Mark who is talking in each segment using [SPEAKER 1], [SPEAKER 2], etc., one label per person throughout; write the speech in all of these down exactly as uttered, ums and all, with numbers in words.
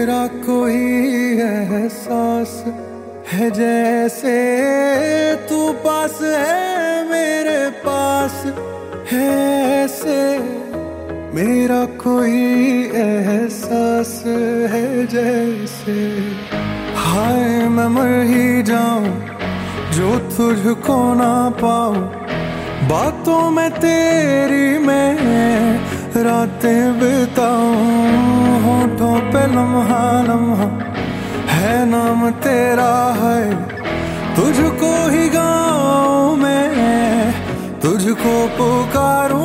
[SPEAKER 1] तेरा कोई एहसास है जैसे तू पास है मेरे पास है ऐसे। मेरा कोई एहसास है जैसे हाय मैं मर ही जाऊं जो तुझको ना पाऊं। बातों में तेरी मैं रातें बिताऊं। होठों पे लम्हा लम्हा है नाम तेरा है। तुझको ही गाऊं मैं तुझको पुकारूं।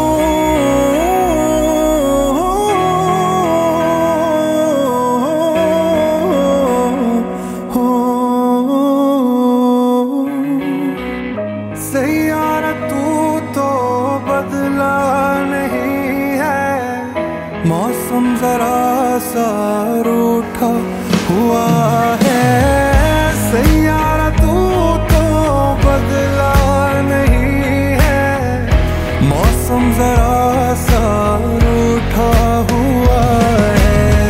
[SPEAKER 1] सैयारा तू तो बदला नहीं है। मौसम जरा सा रूठा हुआ है। सैयारा तू तो बदला नहीं है। मौसम जरा सा रूठा हुआ है।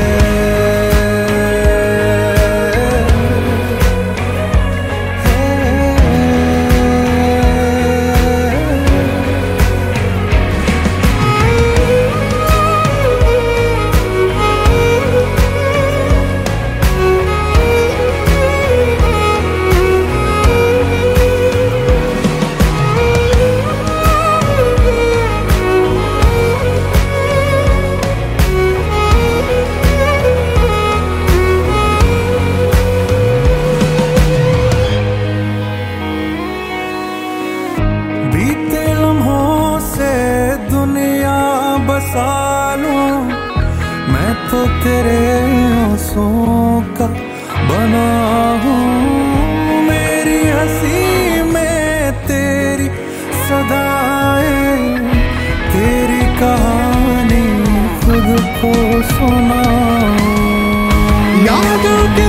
[SPEAKER 1] बीते लम्हों से दुनिया बसा लूं मैं तो तेरे आंसुओं का बना हूँ। मेरी हंसी में तेरी सदाएं तेरी कहानी खुद को सुनाऊं। यादों के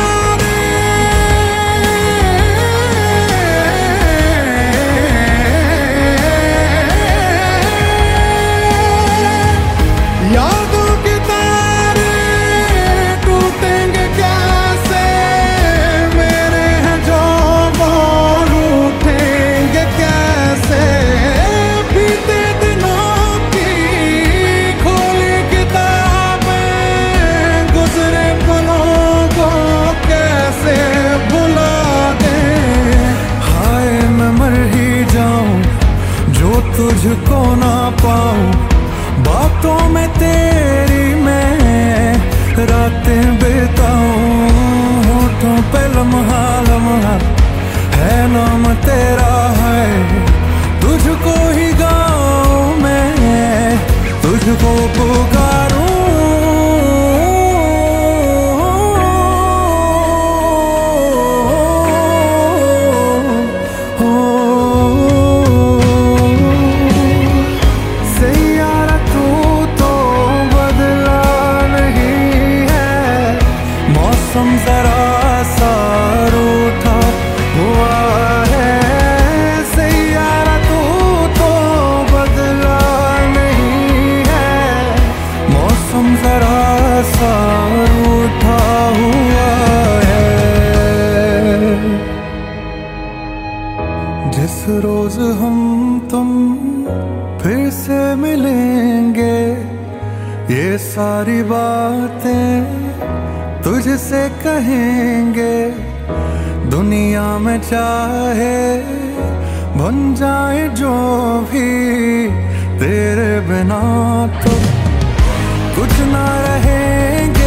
[SPEAKER 1] यादों के तारे टूटेंगे कैसे। मेरे हैं जो बोल उठेंगे कैसे। बीते दिनों की खोली किताबें गुजरे पलों को कैसे भुला दें। हाय मैं मर ही जाऊं जो तुझको ना पाऊं। बातों में तेरी मैं रातें बिताऊं। होठों पे लम्हा लम्हा है नाम तेरा है। तुझको ही गाऊं मैं तुझको पुकारूं। मौसम जरा सा रूठा हुआ है। सैयारा तू तो बदला नहीं है। मौसम जरा सा रूठा हुआ है। जिस रोज हम तुम फिर से मिलेंगे ये सारी बातें तुझसे कहेंगे। दुनिया में चाहे बन जाए जो भी तेरे बिना तो कुछ ना रहेंगे।